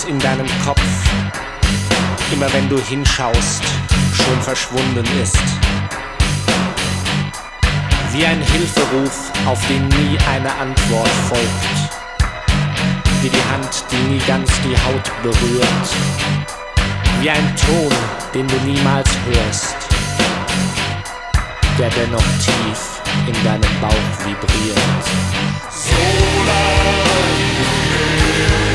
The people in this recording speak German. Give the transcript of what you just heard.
in deinem Kopf, immer wenn du hinschaust, schon verschwunden ist. Wie ein Hilferuf, auf den nie eine Antwort folgt. Wie die Hand, die nie ganz die Haut berührt. Wie ein Ton, den du niemals hörst, der dennoch tief in deinem Bauch vibriert. Solange du lebst.